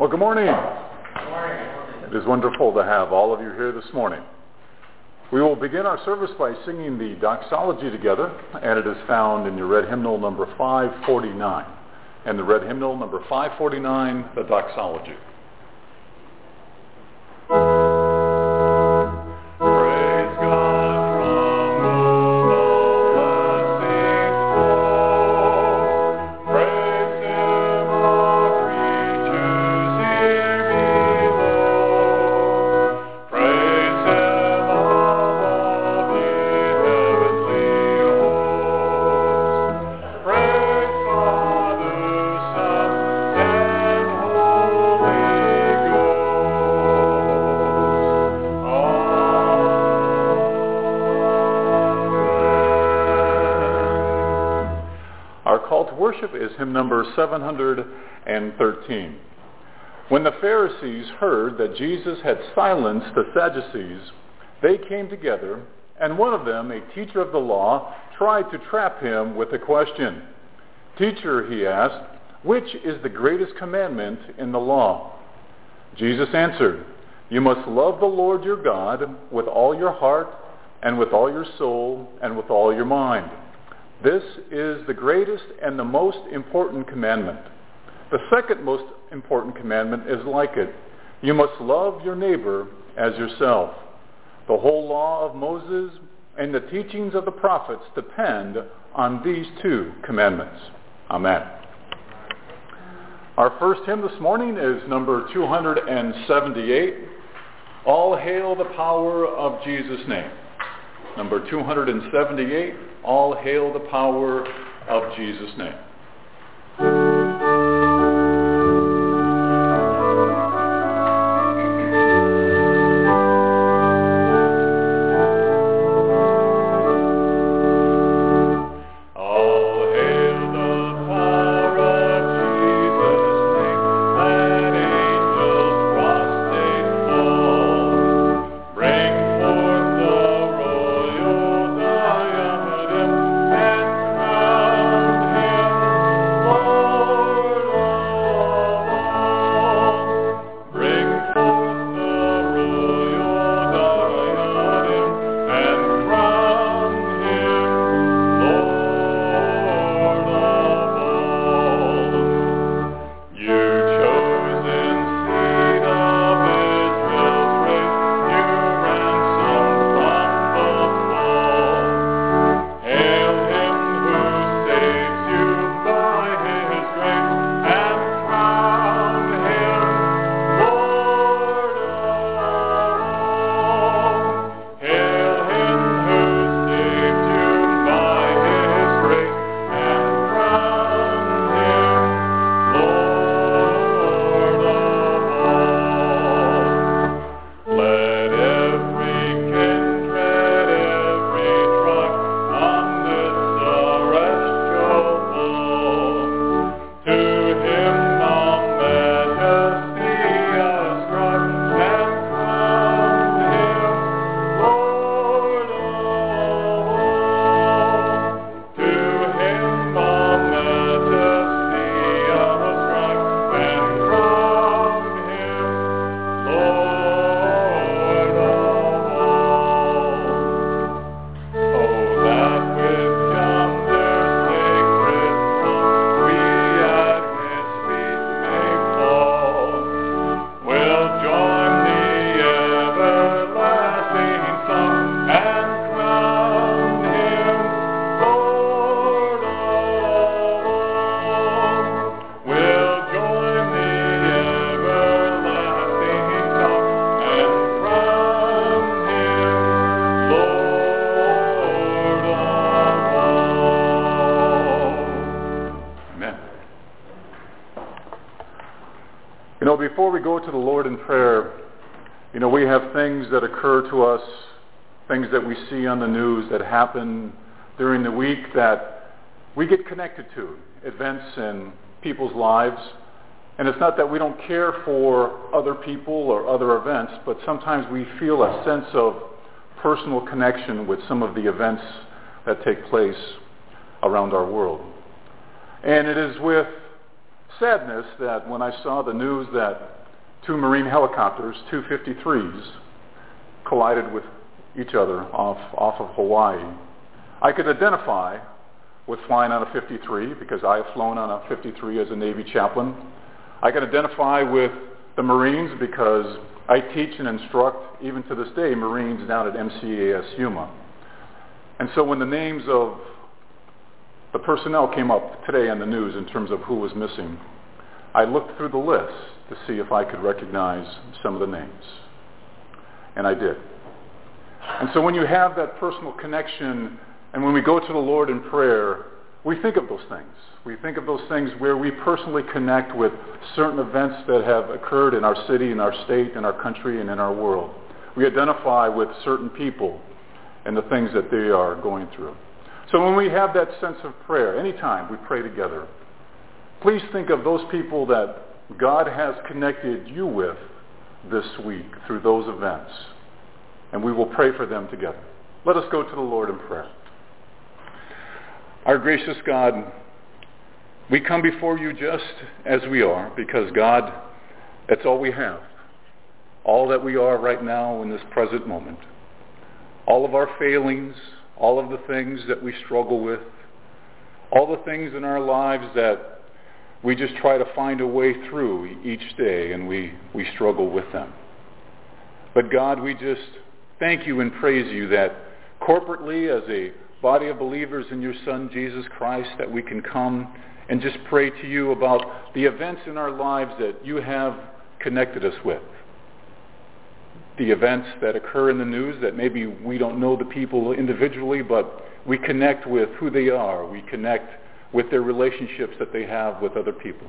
Well, good morning. Good morning. It is wonderful to have all of you here this morning. We will begin our service by singing the doxology together, and it is found in your red hymnal number 549. And the red hymnal number 549, the doxology. Worship is hymn number 713. When the Pharisees heard that Jesus had silenced the Sadducees, they came together, and one of them, a teacher of the law, tried to trap him with a question. "Teacher," he asked, "which is the greatest commandment in the law?" Jesus answered, "You must love the Lord your God with all your heart, and with all your soul, and with all your mind. This is the greatest and the most important commandment. The second most important commandment is like it. You must love your neighbor as yourself. The whole law of Moses and the teachings of the prophets depend on these two commandments." Amen. Our first hymn this morning is number 278, "All Hail the Power of Jesus' Name." Number 278, "All Hail the Power of Jesus' Name." Before we go to the Lord in prayer, we have things that occur to us, things that we see on the news that happen during the week that we get connected to, events in people's lives. And it's not that we don't care for other people or other events, but sometimes we feel a sense of personal connection with some of the events that take place around our world. And it is with sadness that when I saw the news that 2 Marine helicopters, 253s, collided with each other off of Hawaii. I could identify with flying on a 53 because I have flown on a 53 as a Navy chaplain. I can identify with the Marines because I teach and instruct, even to this day, Marines down at MCAS Yuma. And so when the names of the personnel came up today on the news in terms of who was missing, I looked through the list to see if I could recognize some of the names. And I did. And so when you have that personal connection, and when we go to the Lord in prayer, we think of those things. We think of those things where we personally connect with certain events that have occurred in our city, in our state, in our country, and in our world. We identify with certain people and the things that they are going through. So when we have that sense of prayer, anytime we pray together, please think of those people that God has connected you with this week through those events. And we will pray for them together. Let us go to the Lord in prayer. Our gracious God, we come before you just as we are, because God, that's all we have. All that we are right now in this present moment. All of our failings, all of the things that we struggle with, all the things in our lives that we just try to find a way through each day, and we struggle with them. But God, we just thank you and praise you that corporately as a body of believers in your Son, Jesus Christ, that we can come and just pray to you about the events in our lives that you have connected us with. The events that occur in the news that maybe we don't know the people individually, but we connect with who they are. We connect with their relationships that they have with other people.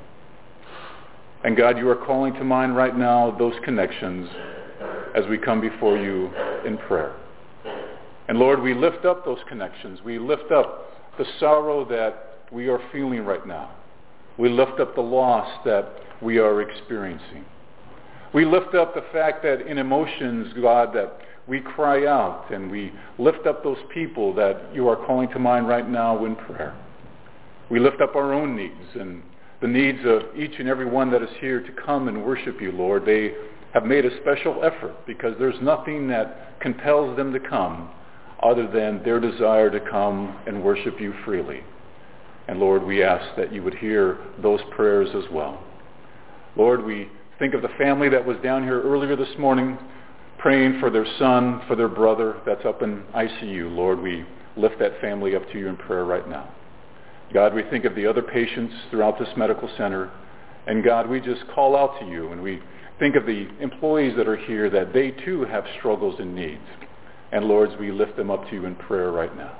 And God, you are calling to mind right now those connections as we come before you in prayer. And Lord, we lift up those connections. We lift up the sorrow that we are feeling right now. We lift up the loss that we are experiencing. We lift up the fact that in emotions, God, that we cry out, and we lift up those people that you are calling to mind right now in prayer. We lift up our own needs and the needs of each and every one that is here to come and worship you, Lord. They have made a special effort because there's nothing that compels them to come other than their desire to come and worship you freely. And Lord, we ask that you would hear those prayers as well. Lord, we think of the family that was down here earlier this morning praying for their son, for their brother that's up in ICU. Lord, we lift that family up to you in prayer right now. God, we think of the other patients throughout this medical center. And God, we just call out to you, and we think of the employees that are here, that they too have struggles and needs. And Lord, we lift them up to you in prayer right now.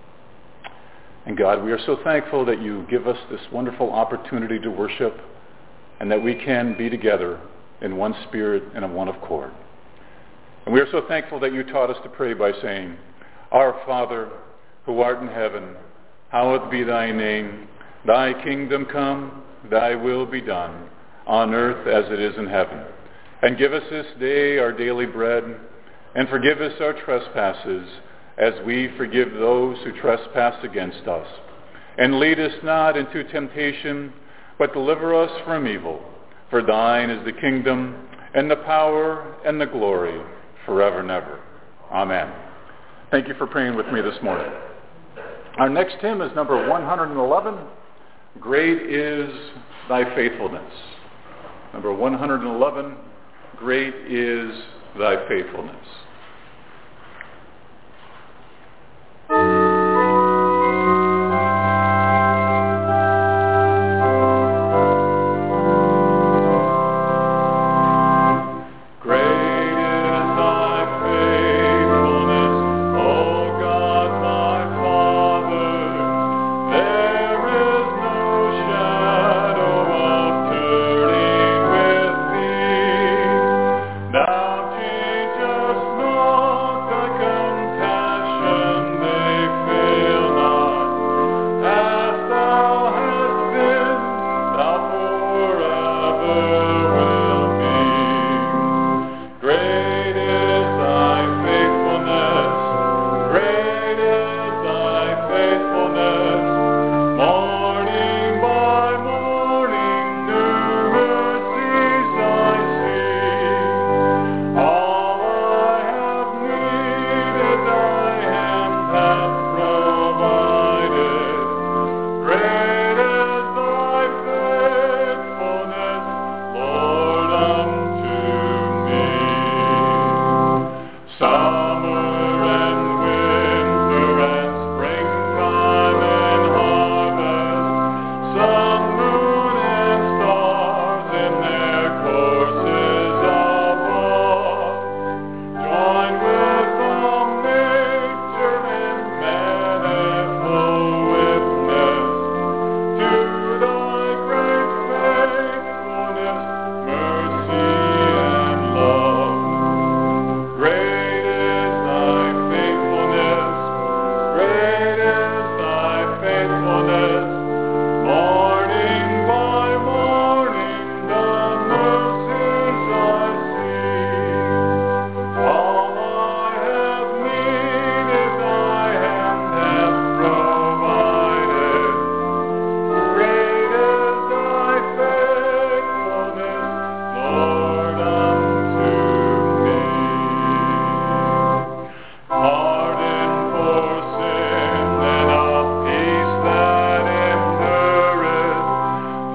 And God, we are so thankful that you give us this wonderful opportunity to worship, and that we can be together in one spirit and in one accord. And we are so thankful that you taught us to pray by saying, Our Father, who art in heaven, hallowed be thy name. Thy kingdom come, thy will be done, on earth as it is in heaven. And give us this day our daily bread, and forgive us our trespasses, as we forgive those who trespass against us. And lead us not into temptation, but deliver us from evil. For thine is the kingdom, and the power, and the glory, forever and ever. Amen. Thank you for praying with me this morning. Our next hymn is number 111, Great is Thy Faithfulness. Number 111, Great is Thy Faithfulness. Thou teachest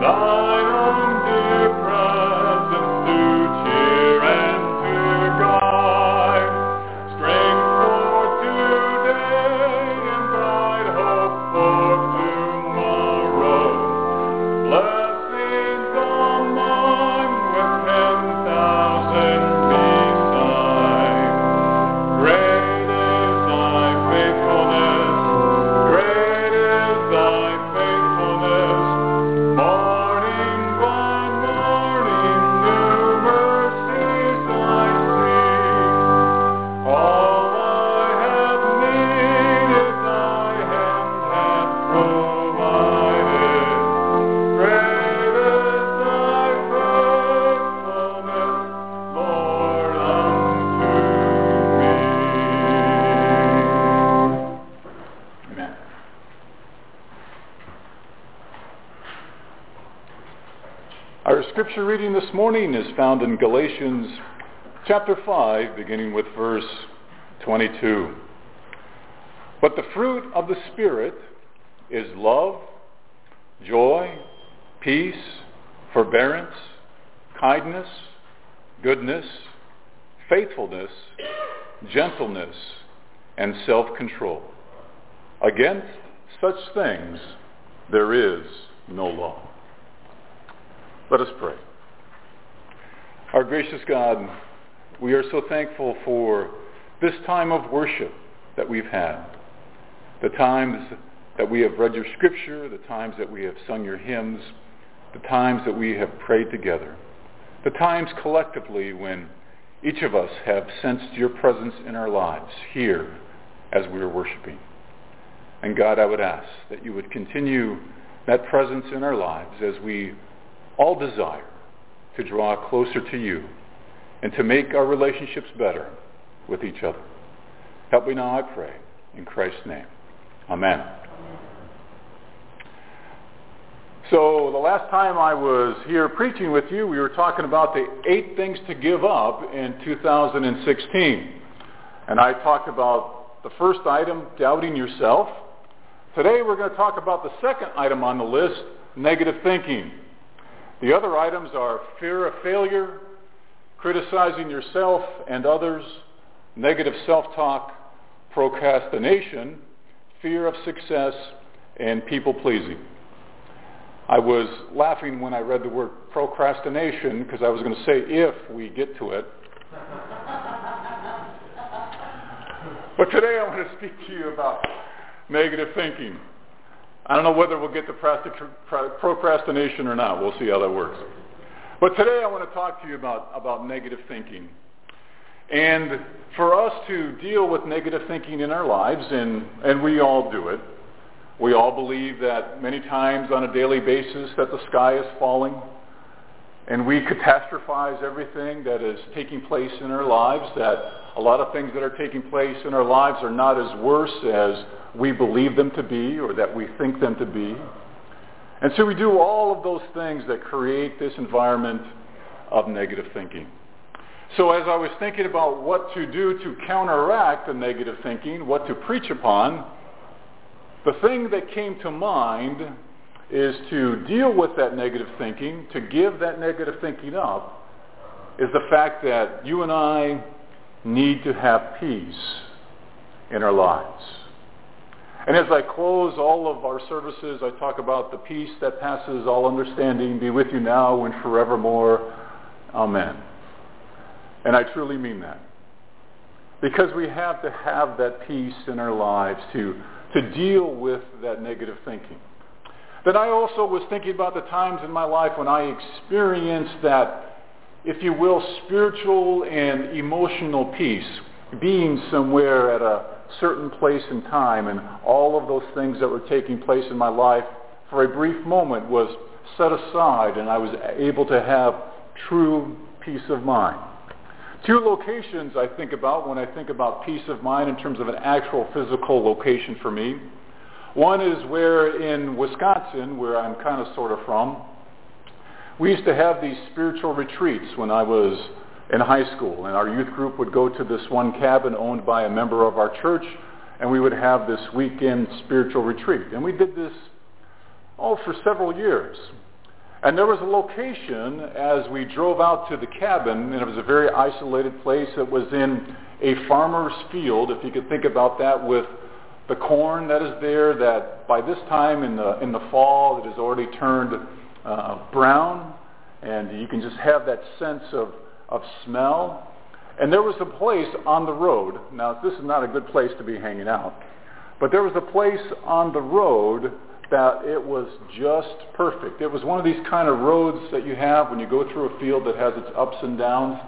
thine own dear presence to cheer and to guide. Strength for today and bright hope for tomorrow. Blessings among with 10,000 beside. Great is thy faithfulness, great is thy faithfulness. Morning by morning, new mercies I see. All I have needed, thy hand hath provided. Great is thy faithfulness, Lord, unto me. Amen. Our scripture reading this morning is found in Galatians chapter 5, beginning with verse 22. But the fruit of the Spirit is love, joy, peace, forbearance, kindness, goodness, faithfulness, gentleness, and self-control. Against such things there is no law. Let us pray. Our gracious God, we are so thankful for this time of worship that we've had. The times that we have read your scripture, the times that we have sung your hymns, the times that we have prayed together, the times collectively when each of us have sensed your presence in our lives here as we are worshiping. And God, I would ask that you would continue that presence in our lives as we all desire to draw closer to you and to make our relationships better with each other. Help me now, I pray, in Christ's name. Amen. So the last time I was here preaching with you, we were talking about the 8 things to give up in 2016. And I talked about the first item, doubting yourself. Today we're going to talk about the second item on the list, negative thinking. The other items are fear of failure, criticizing yourself and others, negative self-talk, procrastination, fear of success, and people-pleasing. I was laughing when I read the word procrastination because I was going to say if we get to it. But today I want to speak to you about negative thinking. I don't know whether we'll get to procrastination or not. We'll see how that works. But today I want to talk to you about negative thinking. And for us to deal with negative thinking in our lives, and we all do it, we all believe that many times on a daily basis that the sky is falling, and we catastrophize everything that is taking place in our lives, that a lot of things that are taking place in our lives are not as worse as we believe them to be or that we think them to be. And so we do all of those things that create this environment of negative thinking. So as I was thinking about what to do to counteract the negative thinking, what to preach upon, the thing that came to mind is to deal with that negative thinking, to give that negative thinking up, is the fact that you and I need to have peace in our lives. And as I close all of our services, I talk about the peace that passes all understanding, be with you now and forevermore. Amen. And I truly mean that. Because we have to have that peace in our lives to deal with that negative thinking. Then I also was thinking about the times in my life when I experienced that, if you will, spiritual and emotional peace, being somewhere at a certain place and time, and all of those things that were taking place in my life for a brief moment was set aside, and I was able to have true peace of mind. 2 locations I think about when I think about peace of mind in terms of an actual physical location for me. One is where in Wisconsin, where I'm kind of sort of from, we used to have these spiritual retreats when I was in high school, and our youth group would go to this one cabin owned by a member of our church, and we would have this weekend spiritual retreat. And we did this for several years. And there was a location as we drove out to the cabin, and it was a very isolated place. It was in a farmer's field, if you could think about that, with the corn that is there that by this time in the fall it has already turned brown, and you can just have that sense of smell. And there was a place on the road. Now, this is not a good place to be hanging out, but there was a place on the road that it was just perfect. It was one of these kind of roads that you have when you go through a field that has its ups and downs.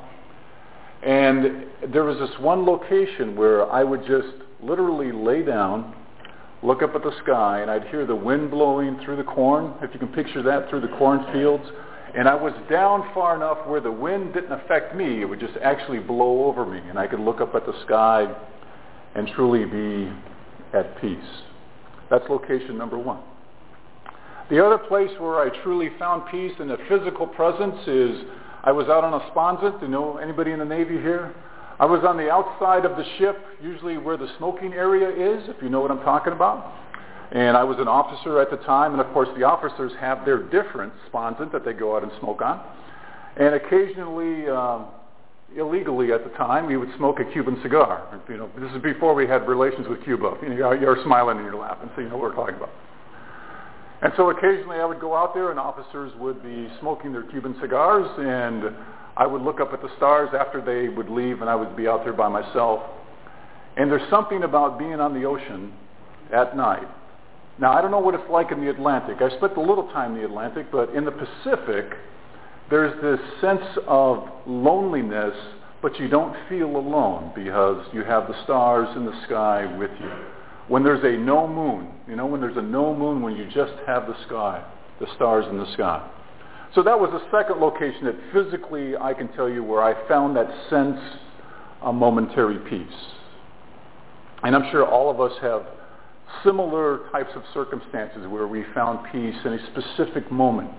And there was this one location where I would just literally lay down, look up at the sky, and I'd hear the wind blowing through the corn, if you can picture that, through the cornfields. And I was down far enough where the wind didn't affect me. It would just actually blow over me, and I could look up at the sky and truly be at peace. That's location number one. The other place where I truly found peace in a physical presence is I was out on a sponset. Do you know anybody in the Navy here? I was on the outside of the ship, usually where the smoking area is, if you know what I'm talking about. And I was an officer at the time, and of course the officers have their different sponset that they go out and smoke on. And occasionally, illegally at the time, we would smoke a Cuban cigar. You know, this is before we had relations with Cuba. You know, you're smiling and you're laughing, so you know what we're talking about. And so occasionally I would go out there and officers would be smoking their Cuban cigars, and I would look up at the stars after they would leave, and I would be out there by myself. And there's something about being on the ocean at night. Now, I don't know what it's like in the Atlantic. I spent a little time in the Atlantic, but in the Pacific, there's this sense of loneliness, but you don't feel alone because you have the stars in the sky with you. When there's a no moon, you know, when there's a no moon, when you just have the sky, the stars in the sky. So that was the second location that physically I can tell you where I found that sense of momentary peace. And I'm sure all of us have similar types of circumstances where we found peace in a specific moment.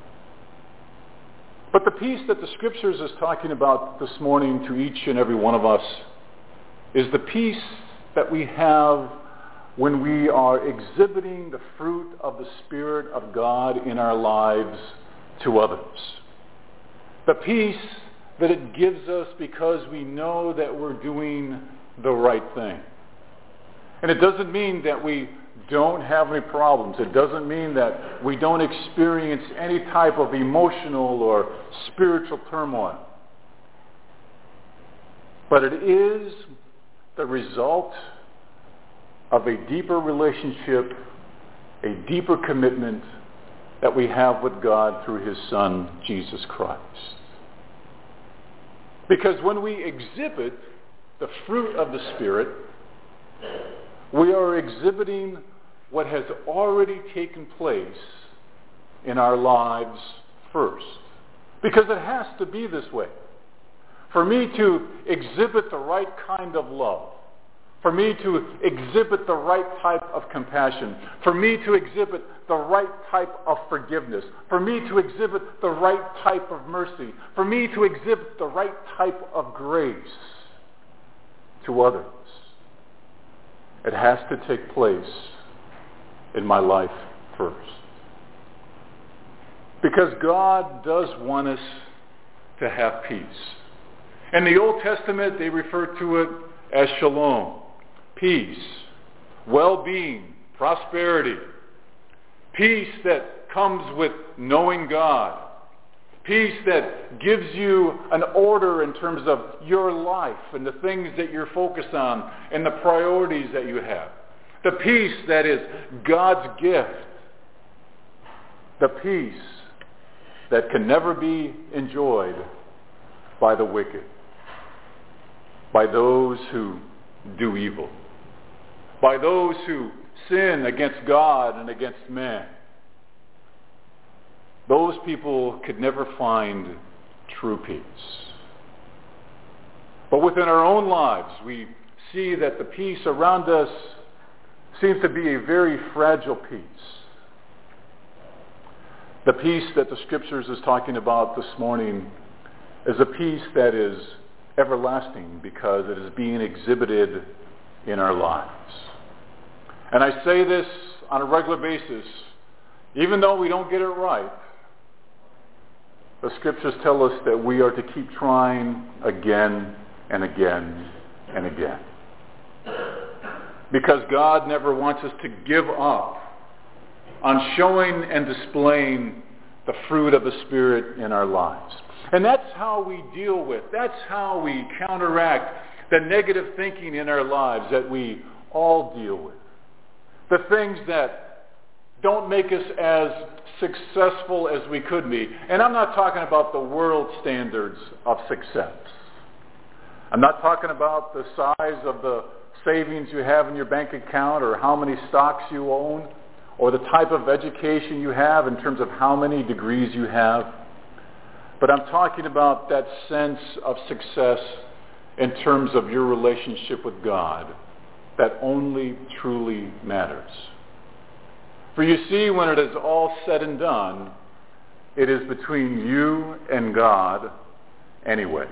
But the peace that the Scriptures is talking about this morning to each and every one of us is the peace that we have when we are exhibiting the fruit of the Spirit of God in our lives to others. The peace that it gives us because we know that we're doing the right thing. And it doesn't mean that we don't have any problems. It doesn't mean that we don't experience any type of emotional or spiritual turmoil. But it is the result of a deeper relationship, a deeper commitment that we have with God through His Son, Jesus Christ. Because when we exhibit the fruit of the Spirit, we are exhibiting what has already taken place in our lives first. Because it has to be this way. For me to exhibit the right kind of love, for me to exhibit the right type of compassion, for me to exhibit the right type of forgiveness, for me to exhibit the right type of mercy, for me to exhibit the right type of grace to others, it has to take place in my life first. Because God does want us to have peace. In the Old Testament, they refer to it as shalom, peace, well-being, prosperity, peace that comes with knowing God, peace that gives you an order in terms of your life and the things that you're focused on and the priorities that you have. The peace that is God's gift. The peace that can never be enjoyed by the wicked, by those who do evil, by those who sin against God and against man. Those people could never find true peace. But within our own lives, we see that the peace around us seems to be a very fragile peace. The peace that the Scriptures is talking about this morning is a peace that is everlasting because it is being exhibited in our lives. And I say this on a regular basis, even though we don't get it right, the Scriptures tell us that we are to keep trying again and again and again. Because God never wants us to give up on showing and displaying the fruit of the Spirit in our lives. And that's how we deal with, that's how we counteract the negative thinking in our lives that we all deal with. The things that don't make us as successful as we could be. And I'm not talking about the world standards of success. I'm not talking about the size of the savings you have in your bank account or how many stocks you own or the type of education you have in terms of how many degrees you have. But I'm talking about that sense of success in terms of your relationship with God that only truly matters. For you see, when it is all said and done, it is between you and God anyway.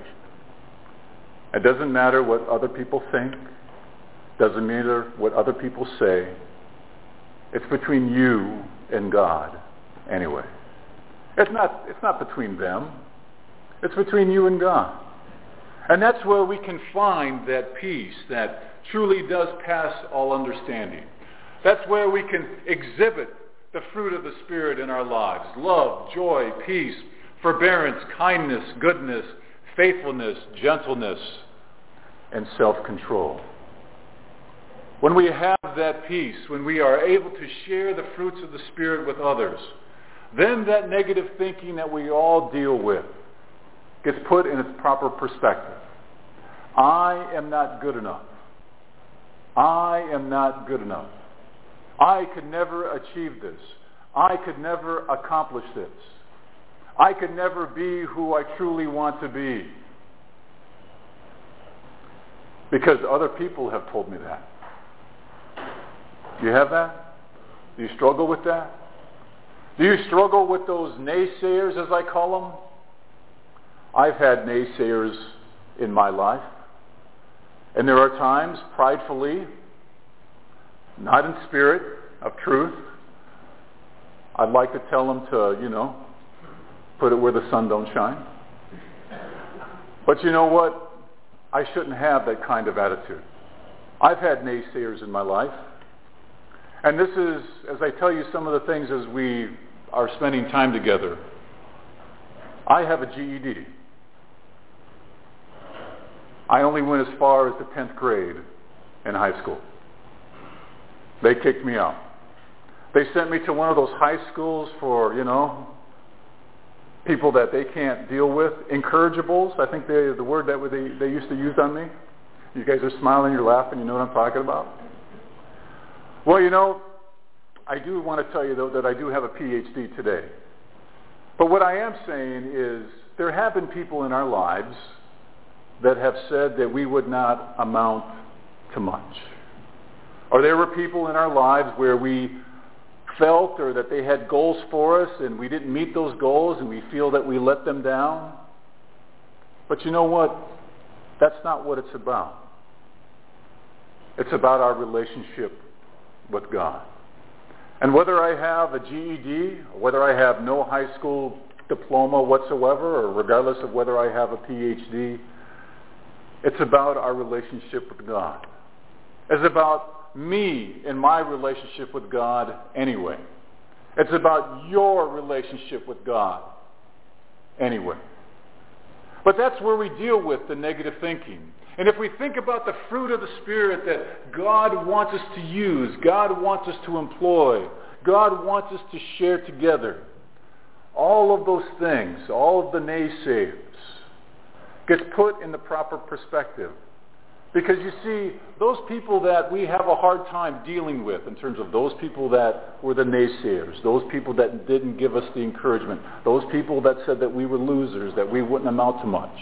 It doesn't matter what other people think. Doesn't matter what other people say. It's between you and God anyway. It's not between them. It's between you and God. And that's where we can find that peace that truly does pass all understanding. That's where we can exhibit the fruit of the Spirit in our lives. Love, joy, peace, forbearance, kindness, goodness, faithfulness, gentleness, and self-control. When we have that peace, when we are able to share the fruits of the Spirit with others, then that negative thinking that we all deal with gets put in its proper perspective. I am not good enough. I am not good enough. I could never achieve this. I could never accomplish this. I could never be who I truly want to be. Because other people have told me that. Do you have that? Do you struggle with that? Do you struggle with those naysayers, as I call them? I've had naysayers in my life. And there are times, pridefully, not in spirit of truth, I'd like to tell them to, put it where the sun don't shine. But you know what? I shouldn't have that kind of attitude. I've had naysayers in my life. And this is, as I tell you some of the things as we are spending time together, I have a GED. I only went as far as the 10th grade in high school. They kicked me out. They sent me to one of those high schools for, people that they can't deal with. Incorrigibles, I think the word that they used to use on me. You guys are smiling, you're laughing, you know what I'm talking about? Well, I do want to tell you, though, that I do have a PhD today. But what I am saying is there have been people in our lives that have said that we would not amount to much. Or there were people in our lives where we felt or that they had goals for us and we didn't meet those goals and we feel that we let them down. But you know what? That's not what it's about. It's about our relationship with God. And whether I have a GED, or whether I have no high school diploma whatsoever, or regardless of whether I have a PhD, it's about our relationship with God. It's about me and my relationship with God anyway. It's about your relationship with God anyway. But that's where we deal with the negative thinking. And if we think about the fruit of the Spirit that God wants us to use, God wants us to employ, God wants us to share together, all of those things, all of the naysayers, gets put in the proper perspective. Because you see, those people that we have a hard time dealing with in terms of those people that were the naysayers, those people that didn't give us the encouragement, those people that said that we were losers, that we wouldn't amount to much.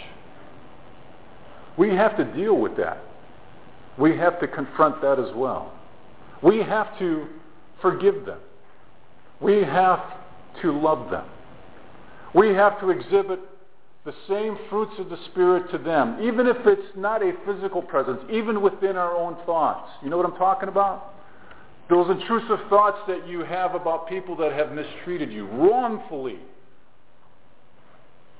We have to deal with that. We have to confront that as well. We have to forgive them. We have to love them. We have to exhibit the same fruits of the Spirit to them, even if it's not a physical presence, even within our own thoughts. You know what I'm talking about? Those intrusive thoughts that you have about people that have mistreated you wrongfully.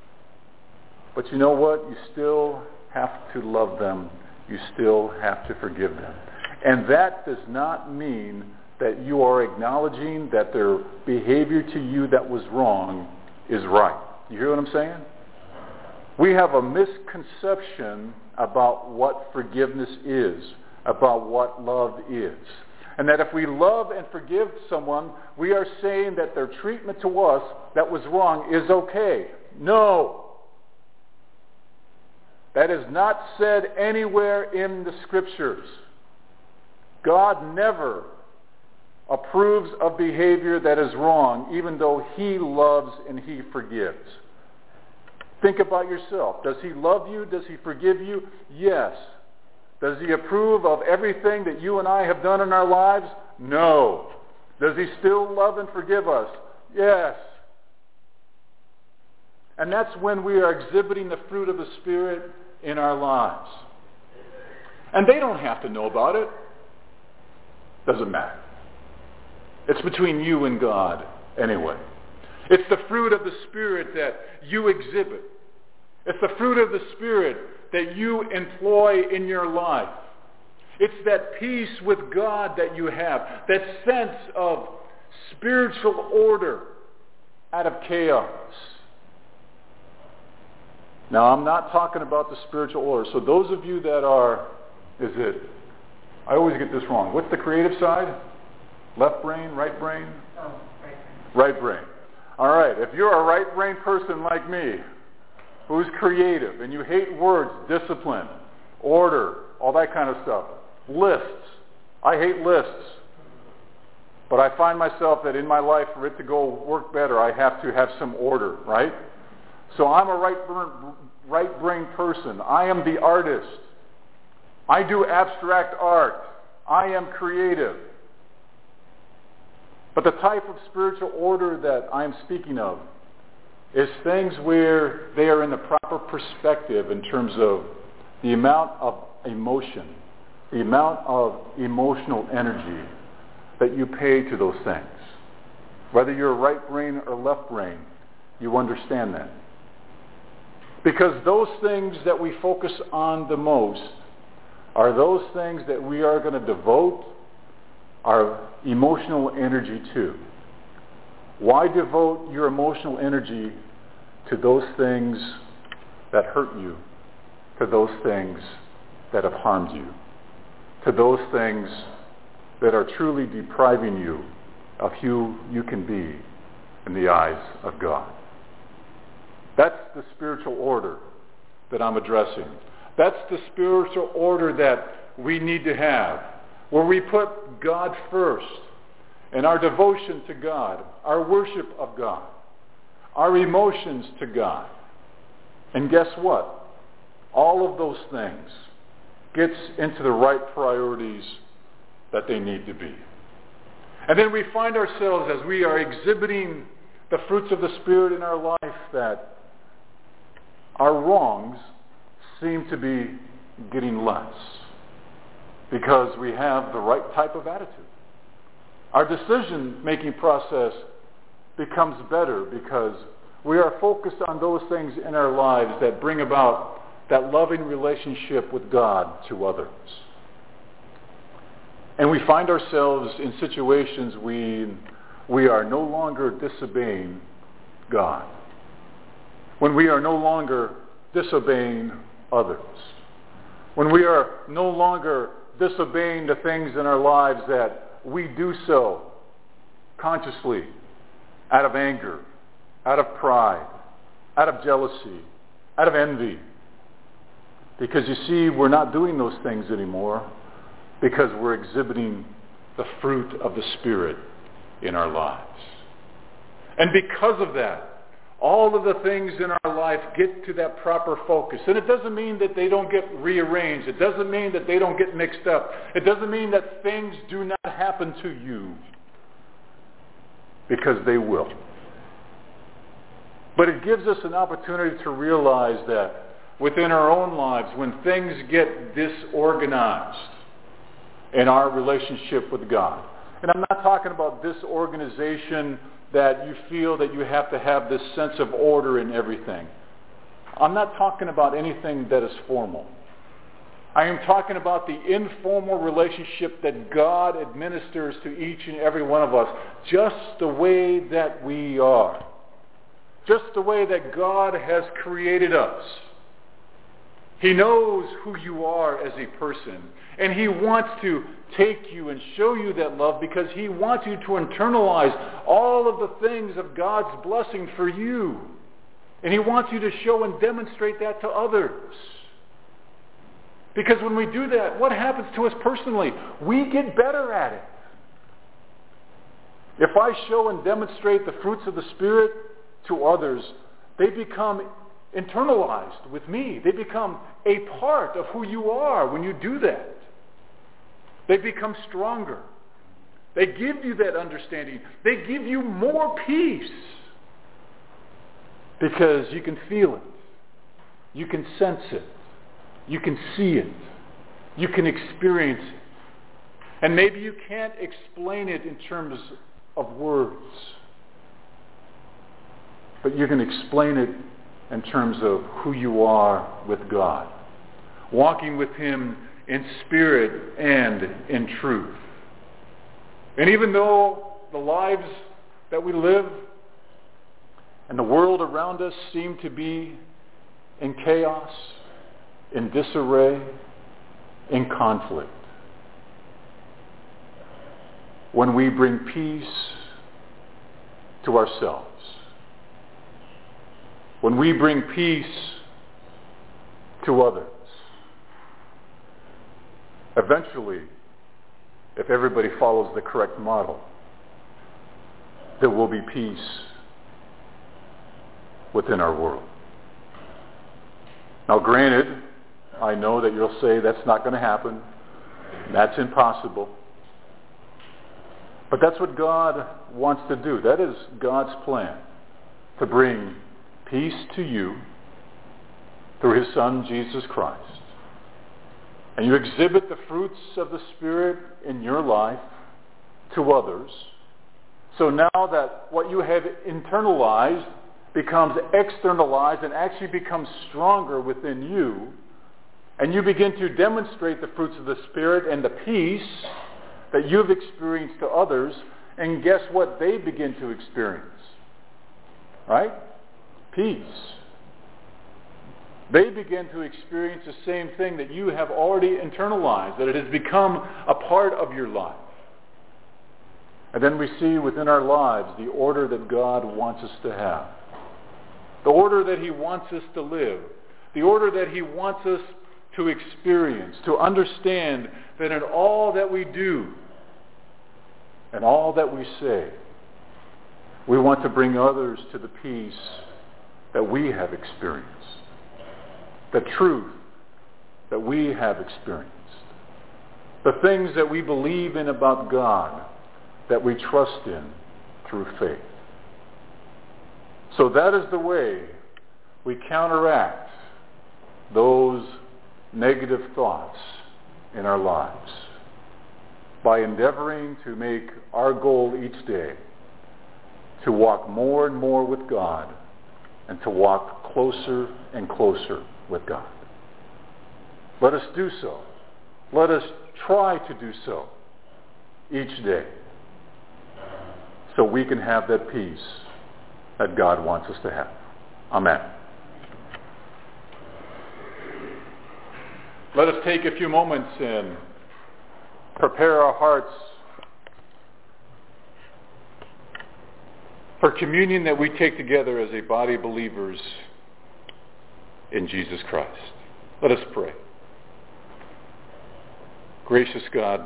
But you know what? You still have to love them. You still have to forgive them. And that does not mean that you are acknowledging that their behavior to you that was wrong is right. You hear what I'm saying? We have a misconception about what forgiveness is, about what love is. And that if we love and forgive someone, we are saying that their treatment to us that was wrong is okay. No. That is not said anywhere in the Scriptures. God never approves of behavior that is wrong, even though He loves and He forgives. Think about yourself. Does He love you? Does He forgive you? Yes. Does He approve of everything that you and I have done in our lives? No. Does He still love and forgive us? Yes. And that's when we are exhibiting the fruit of the Spirit in our lives. And they don't have to know about it. Doesn't matter. It's between you and God anyway. It's the fruit of the Spirit that you exhibit. It's the fruit of the Spirit that you employ in your life. It's that peace with God that you have, that sense of spiritual order out of chaos. Now, I'm not talking about the spiritual order. So those of you that are, I always get this wrong. What's the creative side? Left brain, right brain? Oh, right brain. Right brain. All right, if you're a right brain person like me, who's creative, and you hate words, discipline, order, all that kind of stuff, lists. I hate lists. But I find myself that in my life, for it to go work better, I have to have some order, right? So I'm a right brain person. I am the artist. I do abstract art. I am creative. But the type of spiritual order that I'm speaking of is things where they are in the proper perspective in terms of the amount of emotion, the amount of emotional energy that you pay to those things. Whether you're right brain or left brain, you understand that. Because those things that we focus on the most are those things that we are going to devote our emotional energy to. Why devote your emotional energy to those things that hurt you, to those things that have harmed you, to those things that are truly depriving you of who you can be in the eyes of God? That's the spiritual order that I'm addressing. That's the spiritual order that we need to have, where we put God first and our devotion to God, our worship of God, our emotions to God. And guess what? All of those things gets into the right priorities that they need to be. And then we find ourselves, as we are exhibiting the fruits of the Spirit in our life, that our wrongs seem to be getting less because we have the right type of attitude. Our decision-making process becomes better because we are focused on those things in our lives that bring about that loving relationship with God to others. And we find ourselves in situations we are no longer disobeying God, when we are no longer disobeying others, when we are no longer disobeying the things in our lives that we do so consciously, out of anger, out of pride, out of jealousy, out of envy. Because you see, we're not doing those things anymore because we're exhibiting the fruit of the Spirit in our lives. And because of that, all of the things in our life get to that proper focus. And it doesn't mean that they don't get rearranged. It doesn't mean that they don't get mixed up. It doesn't mean that things do not happen to you, because they will. But it gives us an opportunity to realize that within our own lives, when things get disorganized in our relationship with God, and I'm not talking about disorganization that you feel that you have to have this sense of order in everything. I'm not talking about anything that is formal. I am talking about the informal relationship that God administers to each and every one of us, just the way that we are. Just the way that God has created us. He knows who you are as a person. And He wants to take you and show you that love because He wants you to internalize all of the things of God's blessing for you. And He wants you to show and demonstrate that to others. Because when we do that, what happens to us personally? We get better at it. If I show and demonstrate the fruits of the Spirit to others, they become internalized with me. They become a part of who you are when you do that. They become stronger. They give you that understanding. They give you more peace. Because you can feel it. You can sense it. You can see it. You can experience it. And maybe you can't explain it in terms of words. But you can explain it in terms of who you are with God. Walking with Him in spirit and in truth. And even though the lives that we live and the world around us seem to be in chaos, in disarray, in conflict, when we bring peace to ourselves, when we bring peace to others, eventually, if everybody follows the correct model, there will be peace within our world. Now granted, I know that you'll say that's not going to happen. That's impossible. But that's what God wants to do. That is God's plan, to bring peace to you through His Son, Jesus Christ. And you exhibit the fruits of the Spirit in your life to others. So now that what you have internalized becomes externalized and actually becomes stronger within you, and you begin to demonstrate the fruits of the Spirit and the peace that you've experienced to others, and guess what they begin to experience? Right? Peace. They begin to experience the same thing that you have already internalized, that it has become a part of your life. And then we see within our lives the order that God wants us to have. The order that He wants us to live. The order that He wants us to experience, to understand that in all that we do and all that we say, we want to bring others to the peace that we have experienced, the truth that we have experienced, the things that we believe in about God, that we trust in through faith. So that is the way we counteract those negative thoughts in our lives, by endeavoring to make our goal each day to walk more and more with God and to walk closer and closer with God. Let us do so. Let us try to do so each day so we can have that peace that God wants us to have. Amen. Let us take a few moments and prepare our hearts for communion that we take together as a body of believers in Jesus Christ. Let us pray. Gracious God,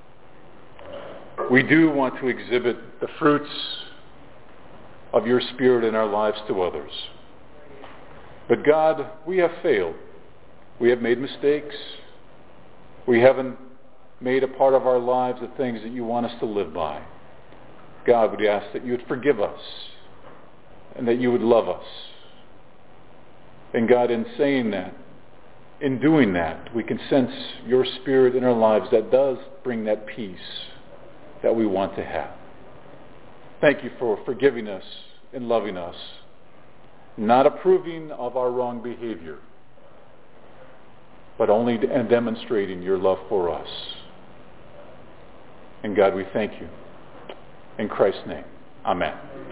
we do want to exhibit the fruits of your Spirit in our lives to others. But God, we have failed. We have made mistakes. We haven't made a part of our lives the things that you want us to live by. God, we ask that you would forgive us and that you would love us. And God, in saying that, in doing that, we can sense your Spirit in our lives that does bring that peace that we want to have. Thank you for forgiving us and loving us. not approving of our wrong behavior, but only demonstrating your love for us. And God, we thank you. In Christ's name, amen.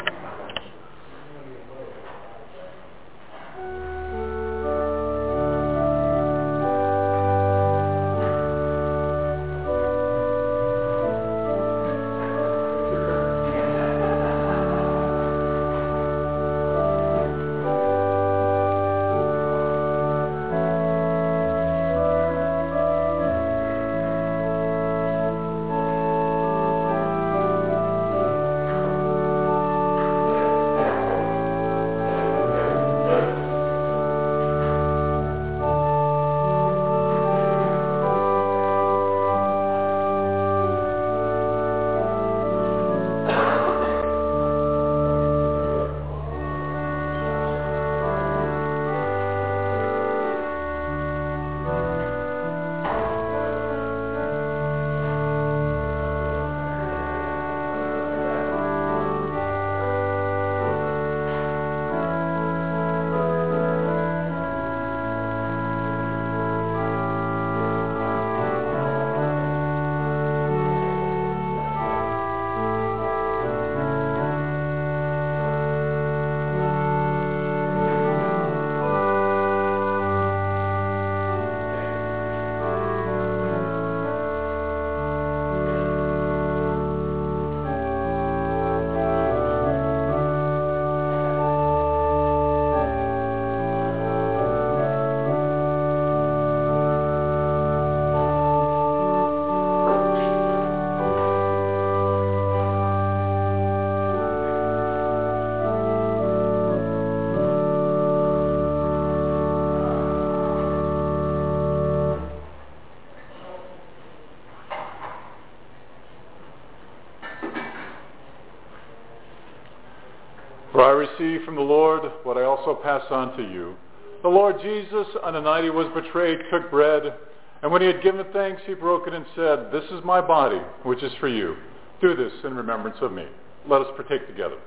For I received from the Lord what I also pass on to you. The Lord Jesus, on the night he was betrayed, took bread, and when he had given thanks, he broke it and said, "This is my body, which is for you. Do this in remembrance of me." Let us partake together.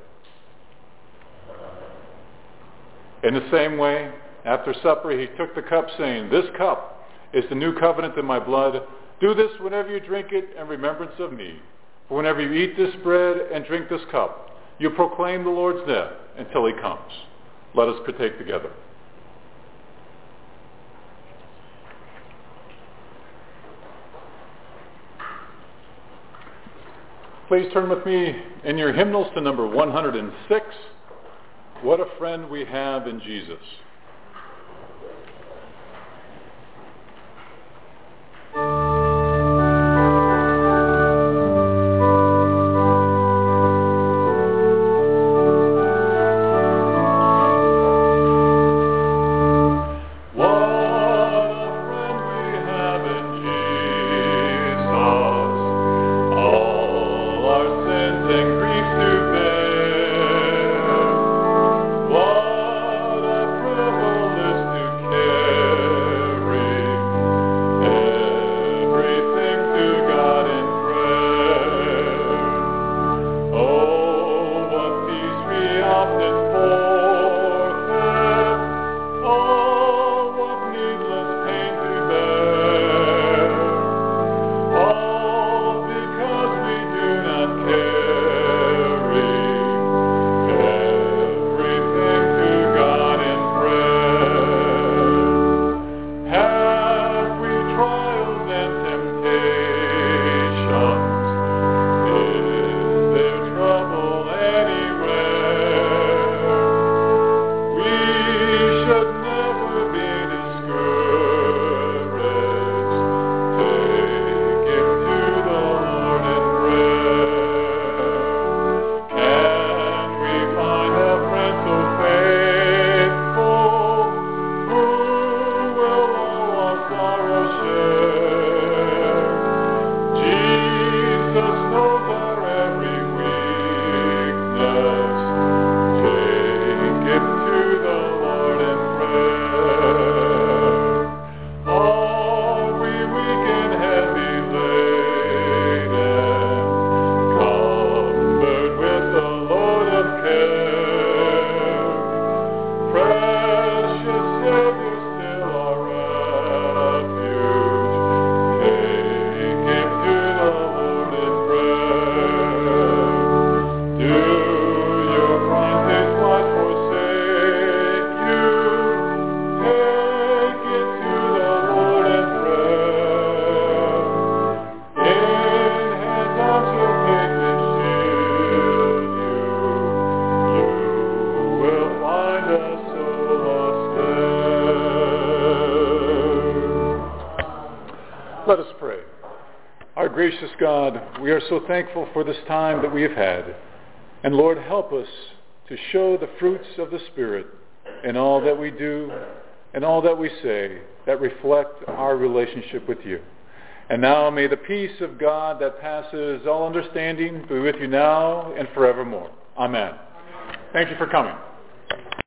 In the same way, after supper, he took the cup, saying, "This cup is the new covenant in my blood. Do this whenever you drink it in remembrance of me. For whenever you eat this bread and drink this cup, you proclaim the Lord's death until he comes." Let us partake together. Please turn with me in your hymnals to number 106. What a friend we have in Jesus. What a Our gracious God, we are so thankful for this time that we have had. And Lord, help us to show the fruits of the Spirit in all that we do and all that we say that reflect our relationship with you. And now may the peace of God that passes all understanding be with you now and forevermore. Amen. Thank you for coming.